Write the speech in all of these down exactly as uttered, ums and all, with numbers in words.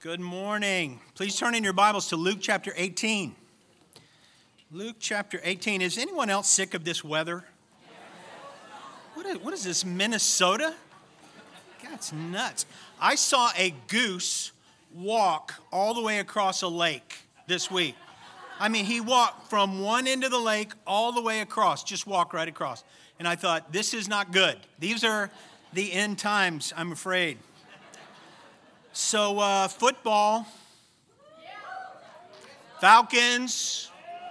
Good morning. Please turn in your Bibles to Luke chapter eighteen. Luke chapter eighteen. Is anyone else sick of this weather? What is, what is this, Minnesota? God, it's nuts. I saw a goose walk all the way across a lake this week. I mean, he walked from one end of the lake all the way across, just walk right across. And I thought, this is not good. These are the end times, I'm afraid. So, uh, football, Falcons,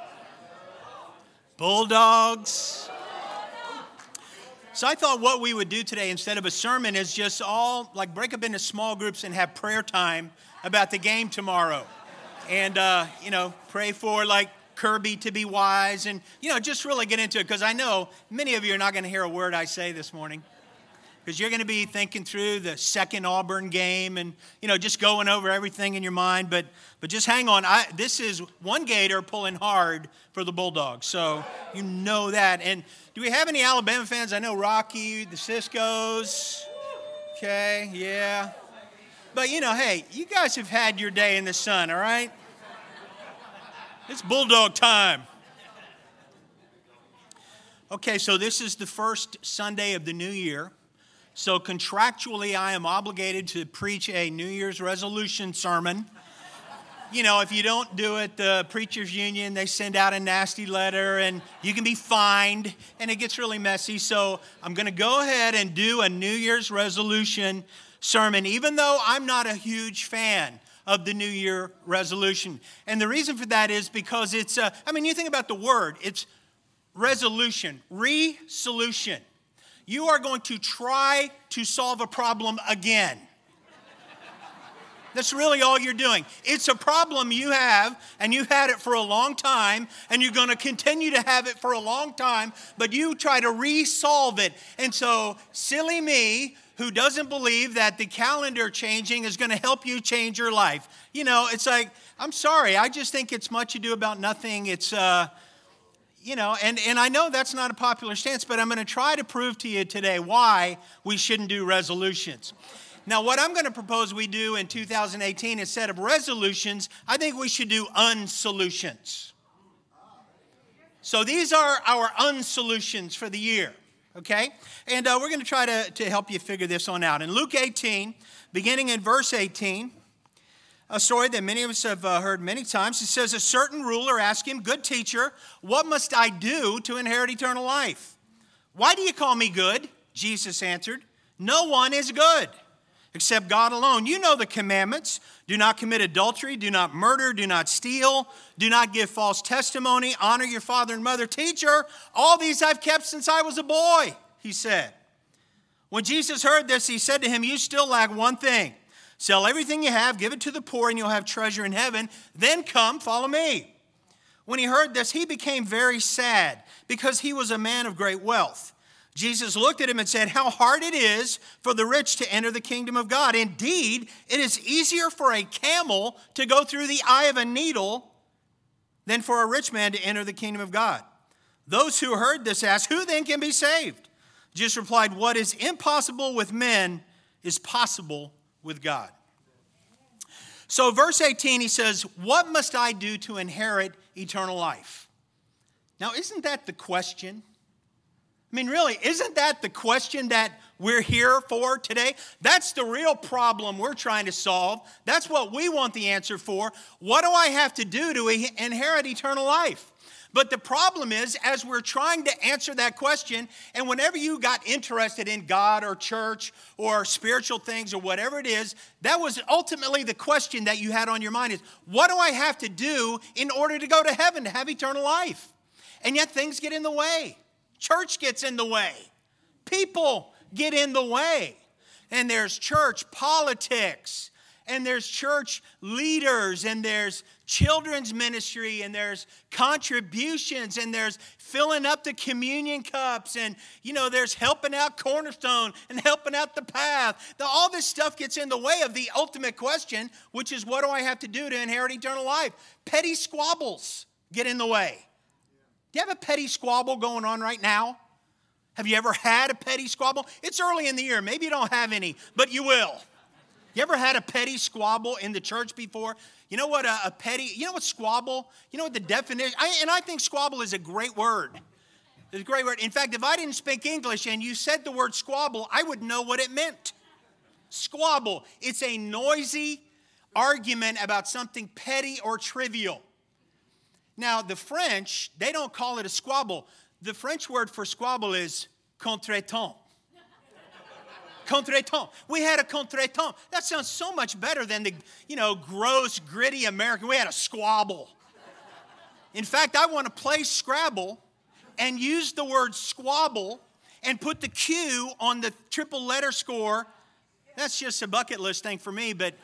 Bulldogs. So I thought what we would do today instead of a sermon is just all, like, break up into small groups and have prayer time about the game tomorrow. And, uh, you know, pray for, like, Kirby to be wise and, you know, just really get into it. Because I know many of you are not going to hear a word I say this morning. Because you're going to be thinking through the second Auburn game and, you know, just going over everything in your mind. But but just hang on. I, this is one Gator pulling hard for the Bulldogs. So you know that. And do we have any Alabama fans? I know Rocky, the Ciscos. Okay, yeah. But, you know, hey, you guys have had your day in the sun, all right? It's Bulldog time. Okay, so this is the first Sunday of the new year. So contractually, I am obligated to preach a New Year's resolution sermon. You know, if you don't do it, the Preachers Union, they send out a nasty letter and you can be fined and it gets really messy. So I'm going to go ahead and do a New Year's resolution sermon, even though I'm not a huge fan of the New Year resolution. And the reason for that is because it's, uh, I mean, you think about the word, it's resolution, re-solution. You are going to try to solve a problem again. That's really all you're doing. It's a problem you have, and you've had it for a long time, and you're going to continue to have it for a long time, but you try to re-solve it. And so, silly me, who doesn't believe that the calendar changing is going to help you change your life. You know, it's like, I'm sorry, I just think it's much ado about nothing. It's, uh... You know, and, and I know that's not a popular stance, but I'm going to try to prove to you today why we shouldn't do resolutions. Now, what I'm going to propose we do in two thousand eighteen, instead of resolutions, I think we should do unsolutions. So these are our unsolutions for the year, okay? And uh, we're going to try to, to help you figure this one out. In Luke eighteen, beginning in verse eighteen, a story that many of us have uh, heard many times. It says, a certain ruler asked him, good teacher, what must I do to inherit eternal life? Why do you call me good? Jesus answered, no one is good except God alone. You know the commandments. Do not commit adultery. Do not murder. Do not steal. Do not give false testimony. Honor your father and mother. Teacher, all these I've kept since I was a boy, he said. When Jesus heard this, he said to him, you still lack one thing. Sell everything you have, give it to the poor, and you'll have treasure in heaven. Then come, follow me. When he heard this, he became very sad because he was a man of great wealth. Jesus looked at him and said, how hard it is for the rich to enter the kingdom of God. Indeed, it is easier for a camel to go through the eye of a needle than for a rich man to enter the kingdom of God. Those who heard this asked, who then can be saved? Jesus replied, what is impossible with men is possible with God. So verse eighteen, he says, what must I do to inherit eternal life? Now, isn't that the question? I mean, really, isn't that the question that we're here for today? That's the real problem we're trying to solve. That's what we want the answer for. What do I have to do to inherit eternal life? But the problem is, as we're trying to answer that question, and whenever you got interested in God or church or spiritual things or whatever it is, that was ultimately the question that you had on your mind is, what do I have to do in order to go to heaven, to have eternal life? And yet things get in the way. Church gets in the way. People get in the way. And there's church politics. And there's church leaders, and there's children's ministry, and there's contributions, and there's filling up the communion cups, and, you know, there's helping out Cornerstone and helping out the Path. The, all this stuff gets in the way of the ultimate question, which is, what do I have to do to inherit eternal life? Petty squabbles get in the way. Do you have a petty squabble going on right now? Have you ever had a petty squabble? It's early in the year. Maybe you don't have any, but you will. You ever had a petty squabble in the church before? You know what a, a petty, you know what squabble, you know what the definition, I, and I think squabble is a great word. It's a great word. In fact, if I didn't speak English and you said the word squabble, I would know what it meant. Squabble, it's a noisy argument about something petty or trivial. Now, the French, they don't call it a squabble. The French word for squabble is contretemps. Contretemps. We had a contretemps. That sounds so much better than the, you know, gross, gritty American. We had a squabble. In fact, I want to play Scrabble and use the word squabble and put the Q on the triple letter score. That's just a bucket list thing for me, but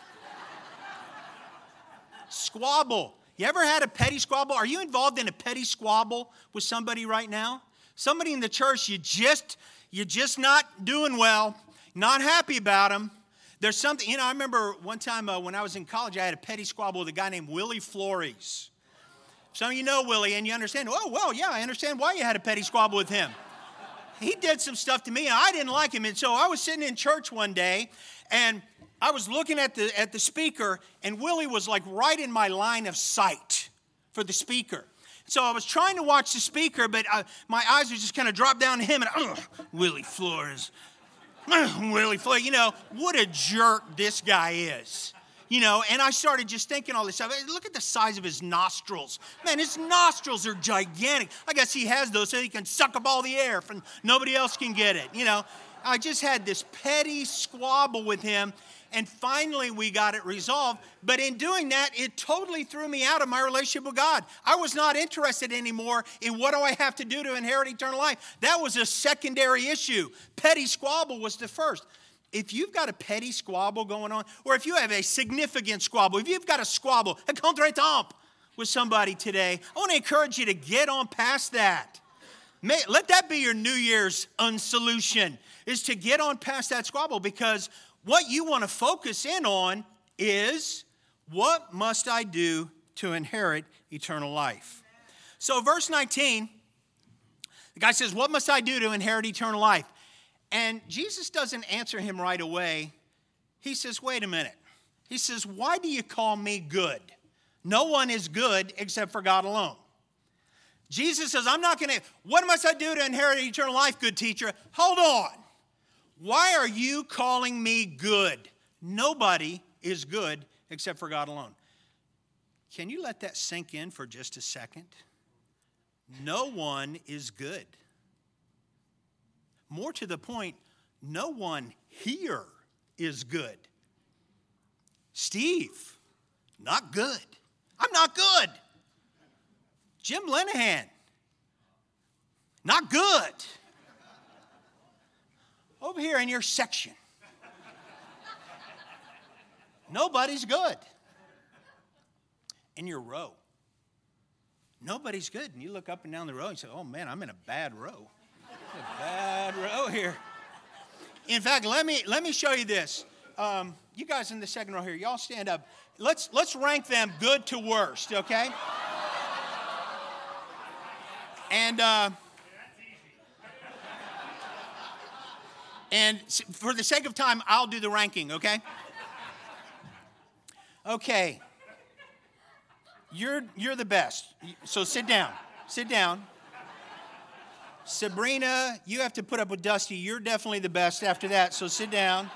squabble. You ever had a petty squabble? Are you involved in a petty squabble with somebody right now? Somebody in the church you just, you're just not doing well. Not happy about him. There's something, you know, I remember one time uh, when I was in college, I had a petty squabble with a guy named Willie Flores. Some of you know Willie, and you understand, oh, well, yeah, I understand why you had a petty squabble with him. He did some stuff to me, and I didn't like him. And so I was sitting in church one day, and I was looking at the at the speaker, and Willie was like right in my line of sight for the speaker. So I was trying to watch the speaker, but uh, my eyes would just kind of drop down to him, and, oh, Willie Flores. Willie Flores, you know, what a jerk this guy is. You know, and I started just thinking all this stuff. Look at the size of his nostrils. Man, his nostrils are gigantic. I guess he has those so he can suck up all the air from nobody else can get it. You know, I just had this petty squabble with him, and finally we got it resolved. But in doing that, it totally threw me out of my relationship with God. I was not interested anymore in what do I have to do to inherit eternal life. That was a secondary issue. Petty squabble was the first. If you've got a petty squabble going on, or if you have a significant squabble, if you've got a squabble, a contretemps with somebody today, I want to encourage you to get on past that. May, let that be your New Year's unsolution, is to get on past that squabble, because what you want to focus in on is, what must I do to inherit eternal life? So verse nineteen, the guy says, what must I do to inherit eternal life? And Jesus doesn't answer him right away. He says, wait a minute. He says, why do you call me good? No one is good except for God alone. Jesus says, I'm not going to, what must I do to inherit eternal life, good teacher? Hold on. Why are you calling me good? Nobody is good except for God alone. Can you let that sink in for just a second? No one is good. More to the point, no one here is good. Steve, not good. I'm not good. Jim Lenahan, not good. Over here in your section, nobody's good. In your row, nobody's good. And you look up and down the row and you say, oh man, I'm in a bad row. A bad row here. In fact, let me let me show you this. Um, you guys in the second row here, y'all stand up. Let's let's rank them good to worst, okay? And uh, and for the sake of time, I'll do the ranking, okay? Okay. You're you're the best. So sit down. Sit down. Sabrina, you have to put up with Dusty. You're definitely the best after that, so sit down.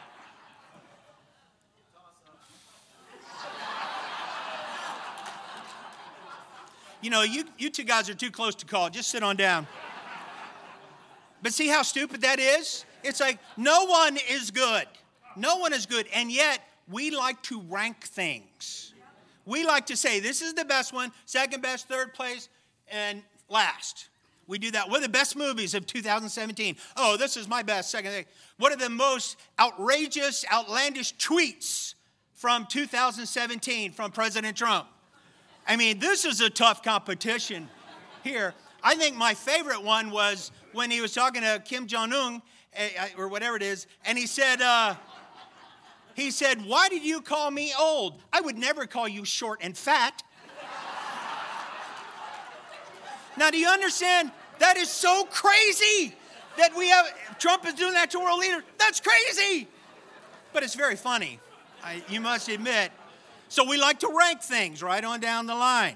You know, you, you two guys are too close to call. Just sit on down. But see how stupid that is? It's like, no one is good. No one is good. And yet, we like to rank things. We like to say, this is the best one, second best, third place, and last. We do that. What are the best movies of two thousand seventeen? Oh, this is my best. Second thing. What are the most outrageous, outlandish tweets from two thousand seventeen from President Trump? I mean, this is a tough competition here. I think my favorite one was when he was talking to Kim Jong-un, or whatever it is, and he said, uh, he said, why did you call me old? I would never call you short and fat. Now, do you understand? That is so crazy that we have, Trump is doing that to world leaders. That's crazy. But it's very funny. I, you must admit. So we like to rank things right on down the line.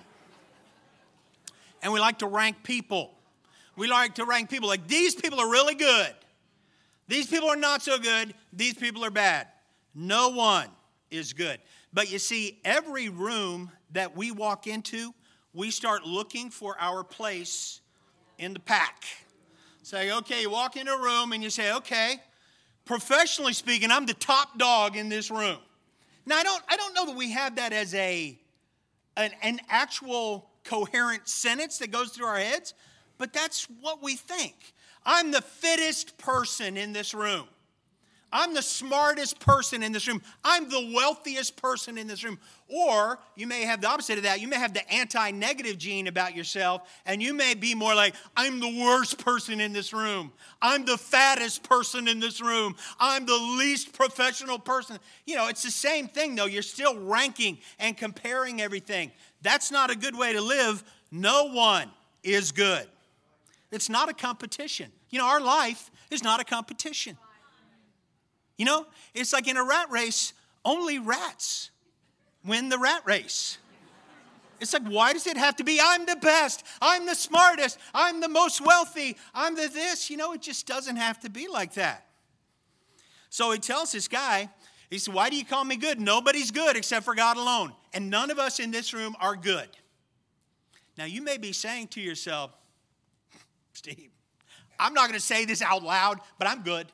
And we like to rank people. We like to rank people like these people are really good. These people are not so good. These people are bad. No one is good. But you see, every room that we walk into, we start looking for our place in the pack. Say, okay, you walk into a room and you say, okay, professionally speaking, I'm the top dog in this room. Now, I don't, I don't know that we have that as a an, an actual coherent sentence that goes through our heads, but that's what we think. I'm the fittest person in this room. I'm the smartest person in this room. I'm the wealthiest person in this room. Or you may have the opposite of that. You may have the anti-negative gene about yourself, and you may be more like, I'm the worst person in this room. I'm the fattest person in this room. I'm the least professional person. You know, it's the same thing, though. You're still ranking and comparing everything. That's not a good way to live. No one is good. It's not a competition. You know, our life is not a competition. You know, it's like in a rat race, only rats win the rat race. It's like, why does it have to be, I'm the best, I'm the smartest, I'm the most wealthy, I'm the this? You know, it just doesn't have to be like that. So he tells this guy, he said, why do you call me good? Nobody's good except for God alone. And none of us in this room are good. Now, you may be saying to yourself, Steve, I'm not going to say this out loud, but I'm good.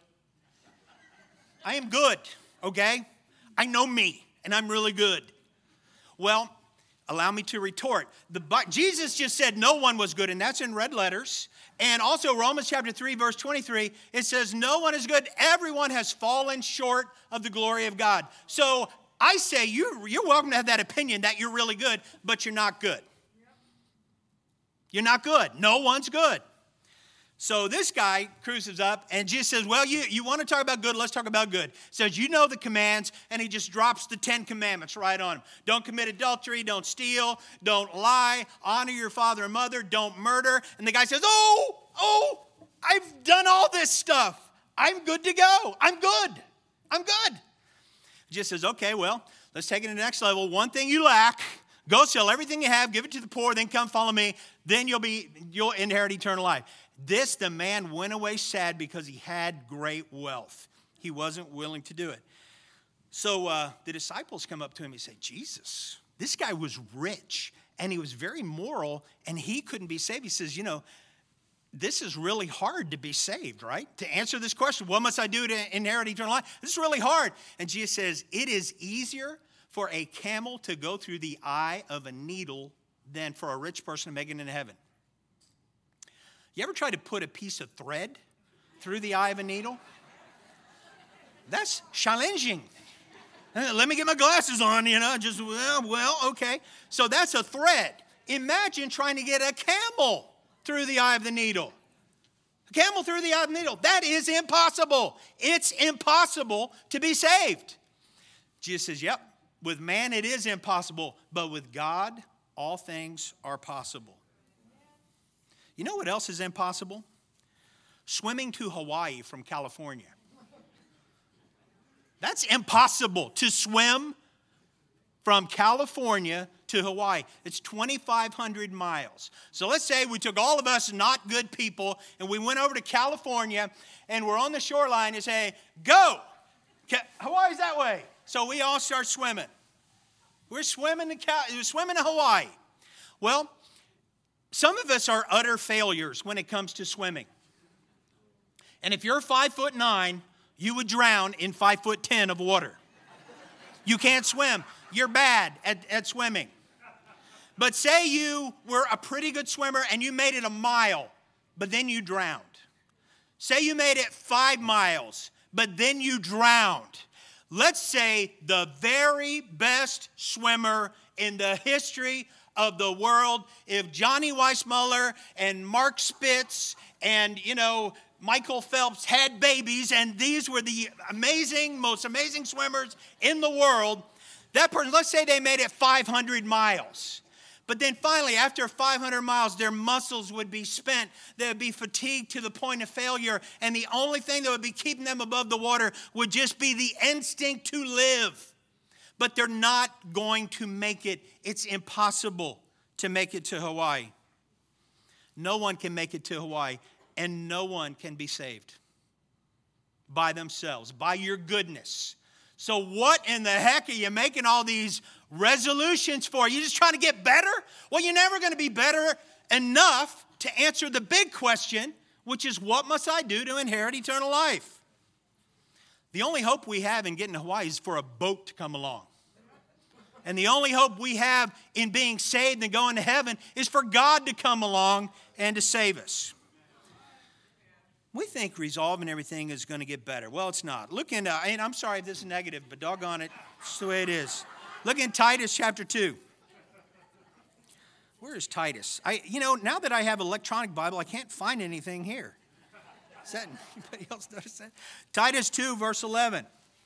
I am good, okay? I know me, and I'm really good. Well, allow me to retort. The, Jesus just said no one was good, and that's in red letters. And also Romans chapter three, verse twenty-three, it says no one is good. Everyone has fallen short of the glory of God. So I say you, you're welcome to have that opinion that you're really good, but you're not good. You're not good. No one's good. So this guy cruises up and just says, well, you, you want to talk about good? Let's talk about good. Says, you know the commands, and he just drops the Ten Commandments right on him. Don't commit adultery, don't steal, don't lie, honor your father and mother, don't murder. And the guy says, oh, oh, I've done all this stuff. I'm good to go. I'm good. I'm good. He just says, okay, well, let's take it to the next level. One thing you lack, go sell everything you have, give it to the poor, then come follow me. Then you'll be you'll inherit eternal life. This, the man went away sad because he had great wealth. He wasn't willing to do it. So uh, the disciples come up to him and say, Jesus, this guy was rich and he was very moral and he couldn't be saved. He says, you know, this is really hard to be saved, right? To answer this question, what must I do to inherit eternal life? This is really hard. And Jesus says, it is easier for a camel to go through the eye of a needle than for a rich person to make it into heaven. You ever try to put a piece of thread through the eye of a needle? That's challenging. Let me get my glasses on, you know, just, well, well, okay. So that's a thread. Imagine trying to get a camel through the eye of the needle. A camel through the eye of the needle. That is impossible. It's impossible to be saved. Jesus says, yep, with man it is impossible, but with God all things are possible. You know what else is impossible? Swimming to Hawaii from California. That's impossible to swim from California to Hawaii. It's twenty-five hundred miles. So let's say we took all of us not good people and we went over to California and we're on the shoreline and say, go! Hawaii's that way. So we all start swimming. We're swimming to, Cal- we're swimming to Hawaii. Well, some of us are utter failures when it comes to swimming. And if you're five foot nine, you would drown in five foot ten of water. You can't swim. You're bad at, at swimming. But say you were a pretty good swimmer and you made it a mile, but then you drowned. Say you made it five miles, but then you drowned. Let's say the very best swimmer in the history of the world, if Johnny Weissmuller and Mark Spitz and, you know, Michael Phelps had babies and these were the amazing, most amazing swimmers in the world, that person, let's say they made it five hundred miles. But then finally, after five hundred miles, their muscles would be spent. They would be fatigued to the point of failure. And the only thing that would be keeping them above the water would just be the instinct to live. but they're not going to make it. It's impossible to make it to Hawaii. No one can make it to Hawaii, and no one can be saved by themselves, by your goodness. So what in the heck are you making all these resolutions for? Are you just trying to get better? Well, you're never going to be better enough to answer the big question, which is, what must I do to inherit eternal life? The only hope we have in getting to Hawaii is for a boat to come along. And the only hope we have in being saved and going to heaven is for God to come along and to save us. We think resolving everything is going to get better. Well, it's not. Look in, uh, and I'm sorry if this is negative, but doggone it, it's the way it is. Look in Titus chapter two. Where is Titus? I, you know, now that I have electronic Bible, I can't find anything here. Is that, anybody else notice that? Titus two, verse eleven.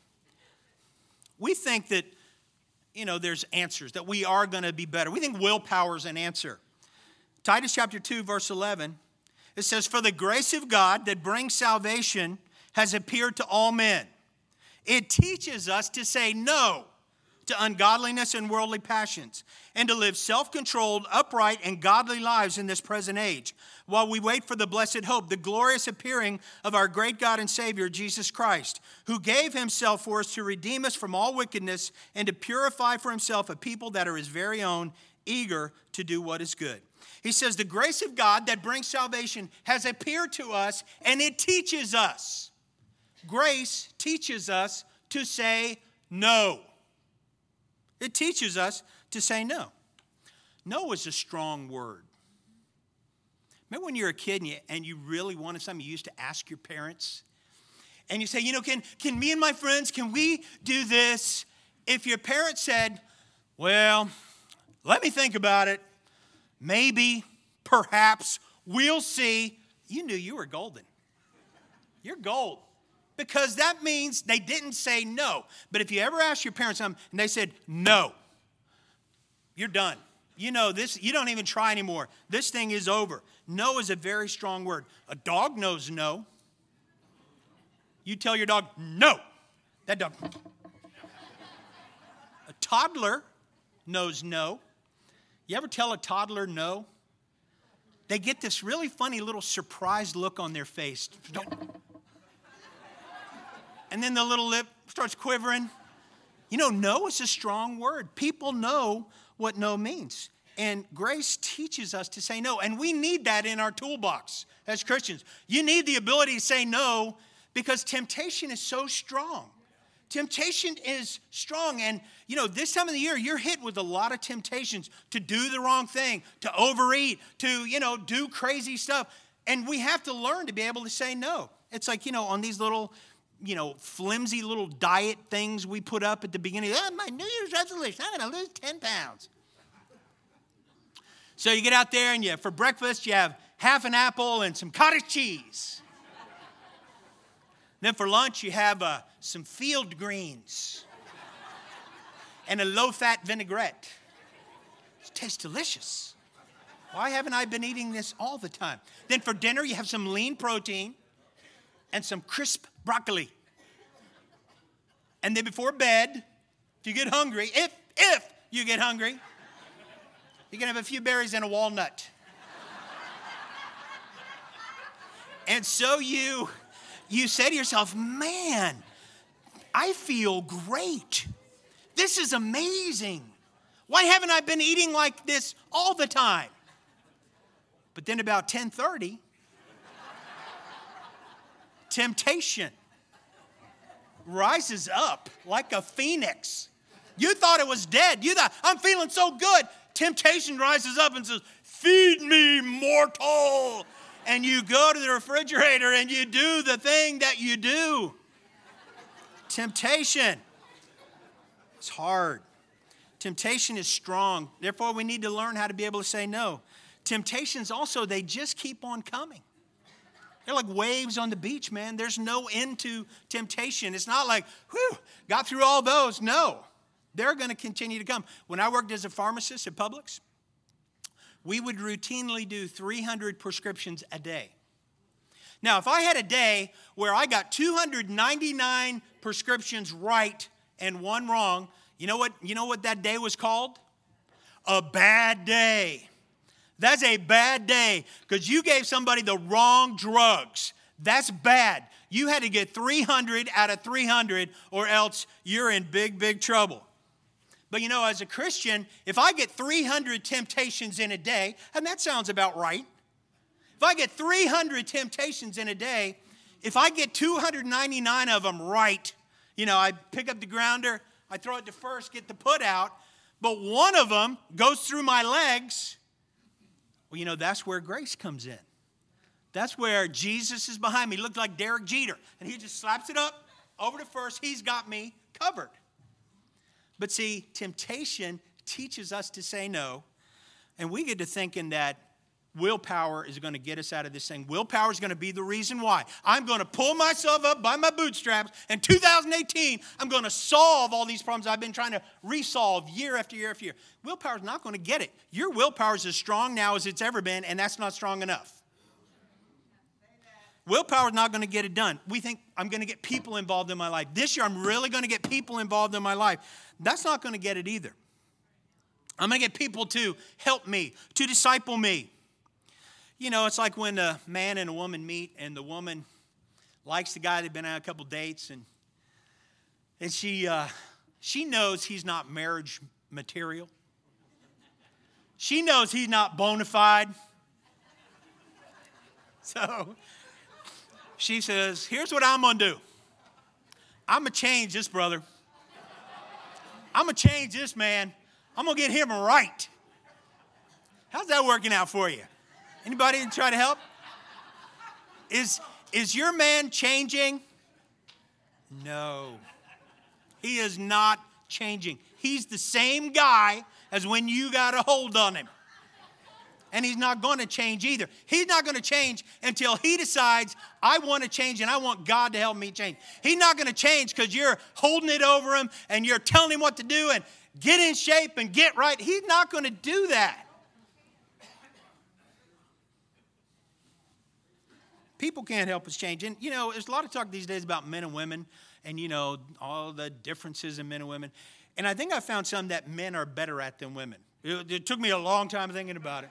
We think that, you know, there's answers, that we are going to be better. We think willpower is an answer. Titus chapter two, verse eleven, it says, "For the grace of God that brings salvation has appeared to all men. It teaches us to say no to ungodliness and worldly passions, and to live self-controlled, upright, and godly lives in this present age, while we wait for the blessed hope, the glorious appearing of our great God and Savior, Jesus Christ, who gave himself for us to redeem us from all wickedness and to purify for himself a people that are his very own, eager to do what is good." He says the grace of God that brings salvation has appeared to us, and it teaches us. Grace teaches us to say no. It teaches us to say no. No is a strong word. Remember when you were a kid and you, and you really wanted something, you used to ask your parents? And you say, you know, can, can me and my friends, can we do this? If your parents said, well, let me think about it. Maybe, perhaps, we'll see. You knew you were golden. You're gold. Because that means they didn't say no. But if you ever ask your parents something and they said no, you're done. You know this, you don't even try anymore. This thing is over. No is a very strong word. A dog knows no. You tell your dog no. That dog. A toddler knows no. You ever tell a toddler no? They get this really funny little surprised look on their face. And then the little lip starts quivering. You know, no is a strong word. People know what no means. And grace teaches us to say no. And we need that in our toolbox as Christians. You need the ability to say no because temptation is so strong. Temptation is strong. And, you know, this time of the year, you're hit with a lot of temptations to do the wrong thing, to overeat, to, you know, do crazy stuff. And we have to learn to be able to say no. It's like, you know, on these little, you know, flimsy little diet things we put up at the beginning. Oh, my New Year's resolution, I'm going to lose ten pounds. So you get out there and you, for breakfast, you have half an apple and some cottage cheese. Then for lunch, you have uh, some field greens and a low-fat vinaigrette. It tastes delicious. Why haven't I been eating this all the time? Then for dinner, you have some lean protein and some crisp broccoli. And then before bed, if you get hungry, if, if you get hungry, you can have a few berries and a walnut. And so you, you say to yourself, man, I feel great. This is amazing. Why haven't I been eating like this all the time? But then about ten thirty, temptation rises up like a phoenix. You thought it was dead. You thought, I'm feeling so good. Temptation rises up and says, feed me, mortal. And you go to the refrigerator and you do the thing that you do. Temptation. It's hard. Temptation is strong. Therefore, we need to learn how to be able to say no. Temptations also, they just keep on coming. They're like waves on the beach, man. There's no end to temptation. It's not like, whew, got through all those. No, they're going to continue to come. When I worked as a pharmacist at Publix, we would routinely do three hundred prescriptions a day. Now, if I had a day where I got two hundred ninety-nine prescriptions right and one wrong, You know what, you know what that day was called? A bad day. That's a bad day because you gave somebody the wrong drugs. That's bad. You had to get three hundred out of three hundred or else you're in big, big trouble. But you know, as a Christian, if I get three hundred temptations in a day, and that sounds about right. If I get three hundred temptations in a day, if I get two hundred ninety-nine of them right, you know, I pick up the grounder, I throw it to first, get the put out, but one of them goes through my legs, well, you know, that's where grace comes in. That's where Jesus is behind me. He looked like Derek Jeter, and he just slaps it up over to first. He's got me covered. But see, temptation teaches us to say no, and we get to thinking that willpower is going to get us out of this thing. Willpower is going to be the reason why. I'm going to pull myself up by my bootstraps. In two thousand eighteen, I'm going to solve all these problems I've been trying to resolve year after year after year. Willpower is not going to get it. Your willpower is as strong now as it's ever been, and that's not strong enough. Willpower is not going to get it done. We think, I'm going to get people involved in my life. This year, I'm really going to get people involved in my life. That's not going to get it either. I'm going to get people to help me, to disciple me. You know, it's like when a man and a woman meet, and the woman likes the guy. They've been on a couple dates, and and she uh, she knows he's not marriage material. She knows he's not bona fide. So she says, here's what I'm going to do. I'm going to change this brother. I'm going to change this man. I'm going to get him right. How's that working out for you? Anybody try to help? Is, is your man changing? No. He is not changing. He's the same guy as when you got a hold on him. And he's not going to change either. He's not going to change until he decides, I want to change and I want God to help me change. He's not going to change because you're holding it over him and you're telling him what to do and get in shape and get right. He's not going to do that. People can't help us change. And, you know, there's a lot of talk these days about men and women and, you know, all the differences in men and women. And I think I found some that men are better at than women. It, it took me a long time thinking about it.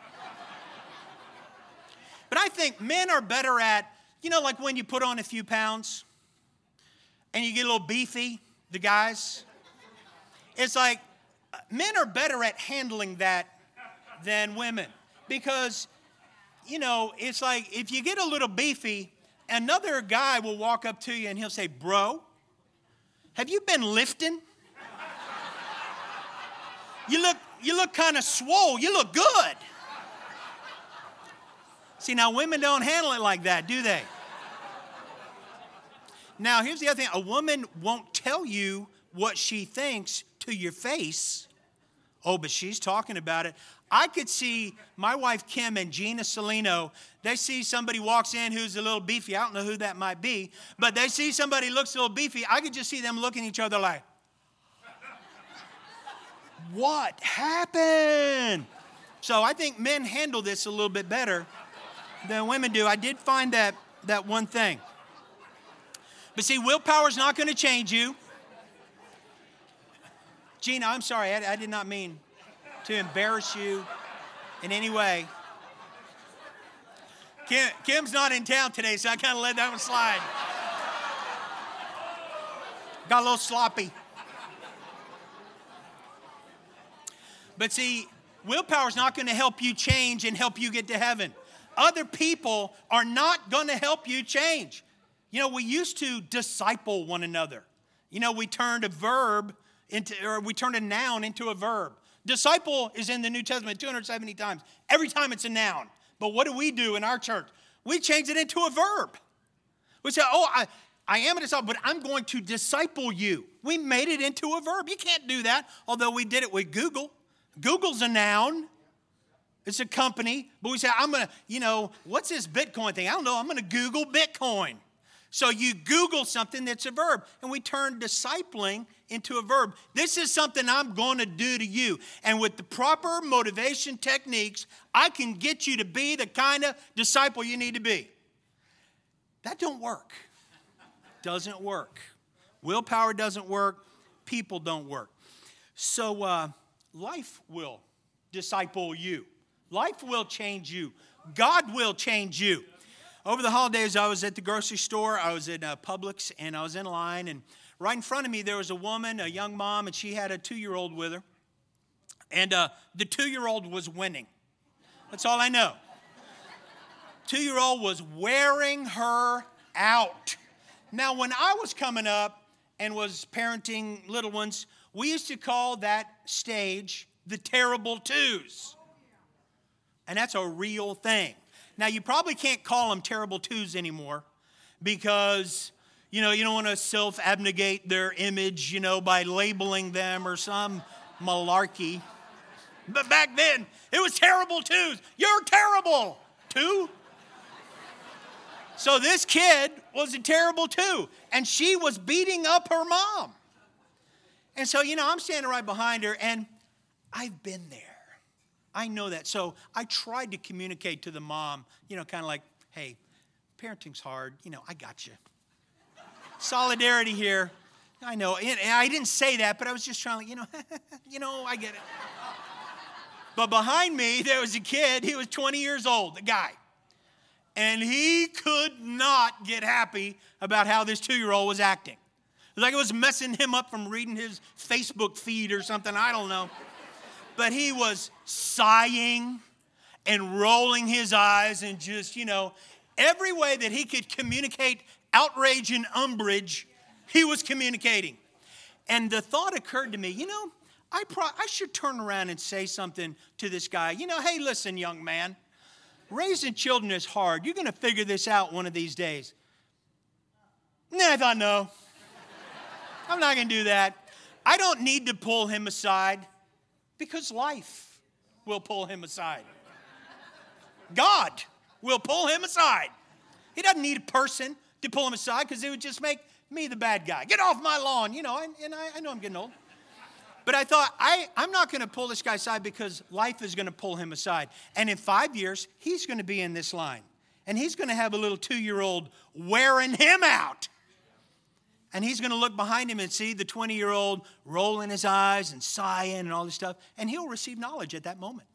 But I think men are better at, you know, like when you put on a few pounds and you get a little beefy, the guys. It's like men are better at handling that than women because, you know, it's like if you get a little beefy, another guy will walk up to you and he'll say, bro, have you been lifting? You look, you look kind of swole. You look good. See, now women don't handle it like that, do they? Now, here's the other thing. A woman won't tell you what she thinks to your face. Oh, but she's talking about it. I could see my wife Kim and Gina Salino. They see somebody walks in who's a little beefy. I don't know who that might be. But they see somebody looks a little beefy. I could just see them looking at each other like, what happened? So I think men handle this a little bit better than women do. I did find that, that one thing. But see, willpower is not going to change you. Gina, I'm sorry. I, I did not mean to embarrass you in any way. Kim, Kim's not in town today, so I kind of let that one slide. Got a little sloppy. But see, willpower is not going to help you change and help you get to heaven. Other people are not going to help you change. You know, we used to disciple one another. You know, we turned a verb into, or we turned a noun into a verb. Disciple is in the New Testament two hundred seventy times. Every time it's a noun. But what do we do in our church? We change it into a verb. We say, oh, I, I am a disciple, but I'm going to disciple you. We made it into a verb. You can't do that, although we did it with Google. Google's a noun. It's a company. But we say, I'm going to, you know, what's this Bitcoin thing? I don't know. I'm going to Google Bitcoin. So you Google something that's a verb. And we turn discipling into a verb. This is something I'm going to do to you. And with the proper motivation techniques, I can get you to be the kind of disciple you need to be. That don't work. Doesn't work. Willpower doesn't work. People don't work. So uh, life will disciple you. Life will change you. God will change you. Over the holidays, I was at the grocery store. I was in uh, Publix, and I was in line. And right in front of me, there was a woman, a young mom, and she had a two-year-old with her. And uh, the two-year-old was winning. That's all I know. Two-year-old was wearing her out. Now, when I was coming up and was parenting little ones, we used to call that stage the terrible twos. And that's a real thing. Now, you probably can't call them terrible twos anymore because, you know, you don't want to self-abnegate their image, you know, by labeling them or some malarkey. But back then, it was terrible twos. You're terrible, two. So this kid was a terrible two, and she was beating up her mom. And so, you know, I'm standing right behind her, and I've been there. I know that. So I tried to communicate to the mom, you know, kind of like, hey, parenting's hard. You know, I got you. Solidarity here. I know. And I didn't say that, but I was just trying to, you know, you know, I get it. But behind me, there was a kid. He was twenty years old, a guy. And he could not get happy about how this two-year-old was acting. It was like it was messing him up from reading his Facebook feed or something. I don't know. But he was sighing and rolling his eyes and just, you know, every way that he could communicate outrage and umbrage, he was communicating. And the thought occurred to me, you know, I, pro- I should turn around and say something to this guy. You know, hey, listen, young man, raising children is hard. You're going to figure this out one of these days. Nah, I thought, no. I'm not going to do that. I don't need to pull him aside. Because life will pull him aside. God will pull him aside. He doesn't need a person to pull him aside because it would just make me the bad guy. Get off my lawn, you know, and, and I, I know I'm getting old. But I thought, I, I'm not going to pull this guy aside because life is going to pull him aside. And in five years, he's going to be in this line. And he's going to have a little two-year-old wearing him out. And he's going to look behind him and see the twenty-year-old rolling his eyes and sighing and all this stuff. And he'll receive knowledge at that moment.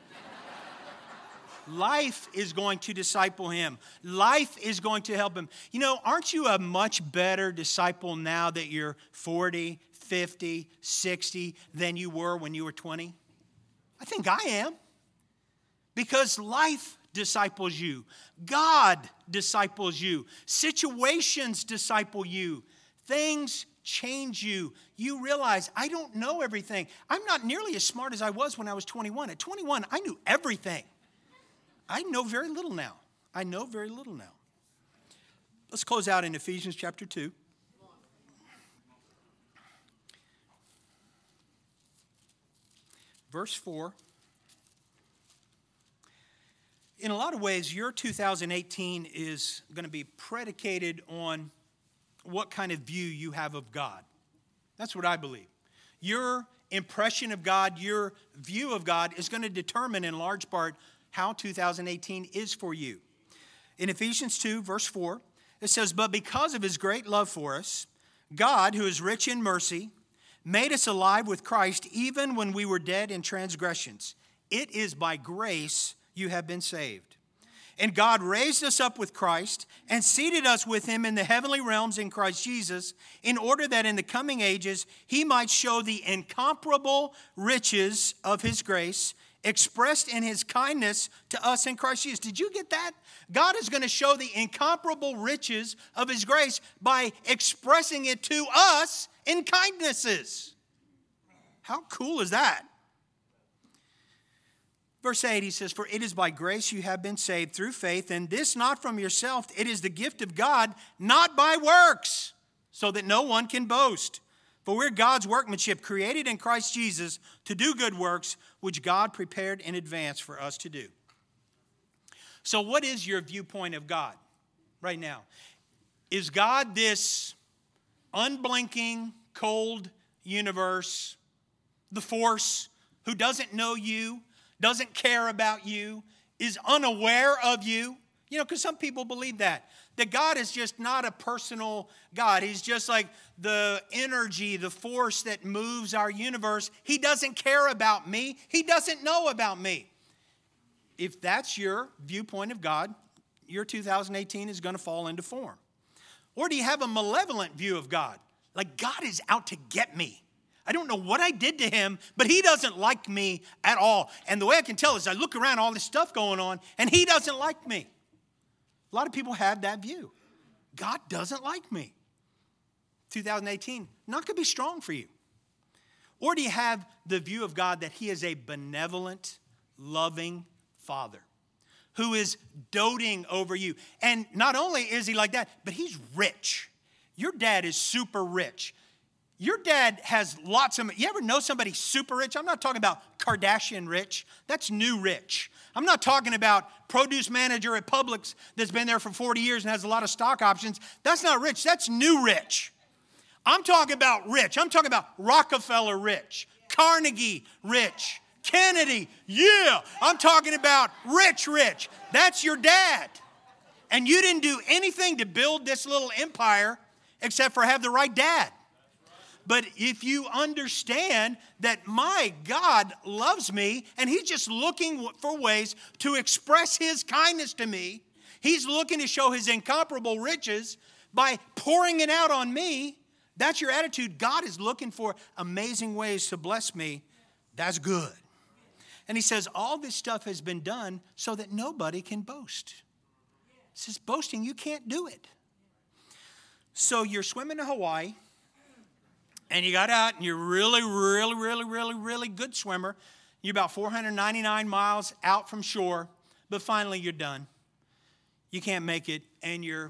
Life is going to disciple him. Life is going to help him. You know, aren't you a much better disciple now that you're forty, fifty, sixty than you were when you were twenty? I think I am. Because life disciples you. God disciples you. Situations disciple you. Things change you. You realize, I don't know everything. I'm not nearly as smart as I was when I was twenty-one. At twenty-one, I knew everything. I know very little now. I know very little now. Let's close out in Ephesians chapter two. Verse four. In a lot of ways, your two thousand eighteen is going to be predicated on what kind of view you have of God. That's what I believe. Your impression of God, your view of God is going to determine in large part how two thousand eighteen is for you. In Ephesians two, verse four, it says, "But because of his great love for us, God, who is rich in mercy, made us alive with Christ even when we were dead in transgressions. It is by grace you have been saved. And God raised us up with Christ and seated us with him in the heavenly realms in Christ Jesus, in order that in the coming ages he might show the incomparable riches of his grace expressed in his kindness to us in Christ Jesus." Did you get that? God is going to show the incomparable riches of his grace by expressing it to us in kindnesses. How cool is that? Verse eight, he says, "For it is by grace you have been saved through faith, and this not from yourself. It is the gift of God, not by works, so that no one can boast. For we're God's workmanship, created in Christ Jesus to do good works, which God prepared in advance for us to do." So what is your viewpoint of God right now? Is God this unblinking, cold universe, the force who doesn't know you, doesn't care about you, is unaware of you? You know, because some people believe that. That God is just not a personal God. He's just like the energy, the force that moves our universe. He doesn't care about me. He doesn't know about me. If that's your viewpoint of God, your two thousand eighteen is going to fall into form. Or do you have a malevolent view of God? Like God is out to get me. I don't know what I did to him, but he doesn't like me at all. And the way I can tell is I look around all this stuff going on, and he doesn't like me. A lot of people have that view. God doesn't like me. two thousand eighteen, not going to be strong for you. Or do you have the view of God that he is a benevolent, loving Father who is doting over you? And not only is he like that, but he's rich. Your dad is super rich. Your dad has lots of, you ever know somebody super rich? I'm not talking about Kardashian rich. That's new rich. I'm not talking about produce manager at Publix that's been there for forty years and has a lot of stock options. That's not rich. That's new rich. I'm talking about rich. I'm talking about Rockefeller rich, Carnegie rich, Kennedy, yeah. I'm talking about rich, rich. That's your dad. And you didn't do anything to build this little empire except for have the right dad. But if you understand that my God loves me and he's just looking for ways to express his kindness to me, he's looking to show his incomparable riches by pouring it out on me, that's your attitude. God is looking for amazing ways to bless me. That's good. And he says all this stuff has been done so that nobody can boast. He says boasting, you can't do it. So you're swimming in Hawaii. And you got out, and you're really, really, really, really, really good swimmer. You're about four hundred ninety-nine miles out from shore, but finally you're done. You can't make it, and you're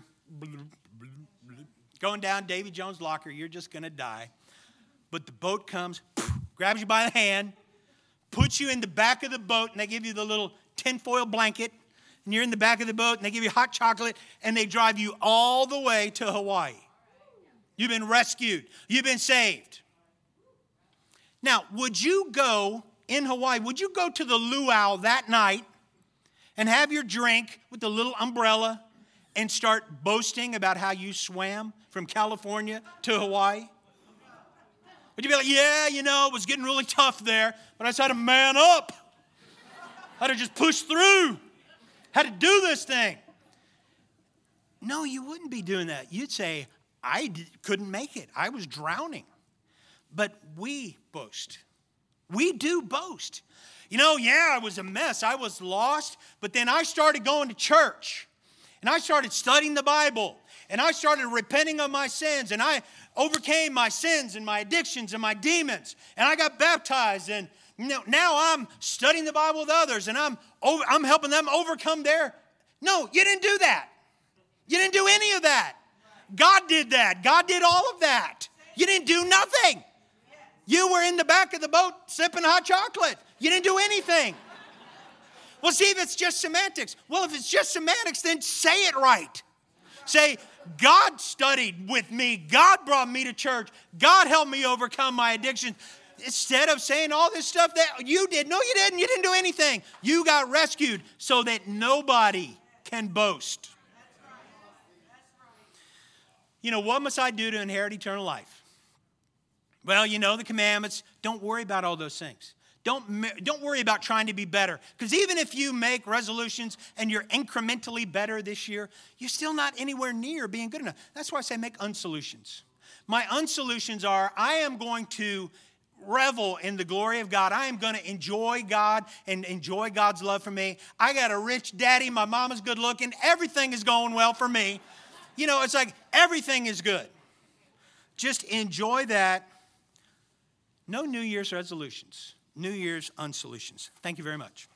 going down Davy Jones' locker. You're just going to die. But the boat comes, grabs you by the hand, puts you in the back of the boat, and they give you the little tinfoil blanket, and you're in the back of the boat, and they give you hot chocolate, and they drive you all the way to Hawaii. You've been rescued. You've been saved. Now, would you go in Hawaii, would you go to the luau that night and have your drink with the little umbrella and start boasting about how you swam from California to Hawaii? Would you be like, yeah, you know, it was getting really tough there, but I just had to man up. Had to just push through. Had to do this thing. No, you wouldn't be doing that. You'd say, I couldn't make it. I was drowning. But we boast. We do boast. You know, yeah, I was a mess. I was lost. But then I started going to church. And I started studying the Bible. And I started repenting of my sins. And I overcame my sins and my addictions and my demons. And I got baptized. And you know, now I'm studying the Bible with others. And I'm, over, I'm helping them overcome their... No, you didn't do that. You didn't do any of that. God did that. God did all of that. You didn't do nothing. You were in the back of the boat sipping hot chocolate. You didn't do anything. Well, see, if it's just semantics. Well, if it's just semantics, then say it right. Say, God studied with me. God brought me to church. God helped me overcome my addiction. Instead of saying all this stuff that you did. No, you didn't. You didn't do anything. You got rescued so that nobody can boast. You know, what must I do to inherit eternal life? Well, you know the commandments. Don't worry about all those things. Don't, don't worry about trying to be better. Because even if you make resolutions and you're incrementally better this year, you're still not anywhere near being good enough. That's why I say make unsolutions. My unsolutions are I am going to revel in the glory of God. I am going to enjoy God and enjoy God's love for me. I got a rich daddy. My mama's good looking. Everything is going well for me. You know, it's like everything is good. Just enjoy that. No New Year's resolutions. New Year's unsolutions. Thank you very much.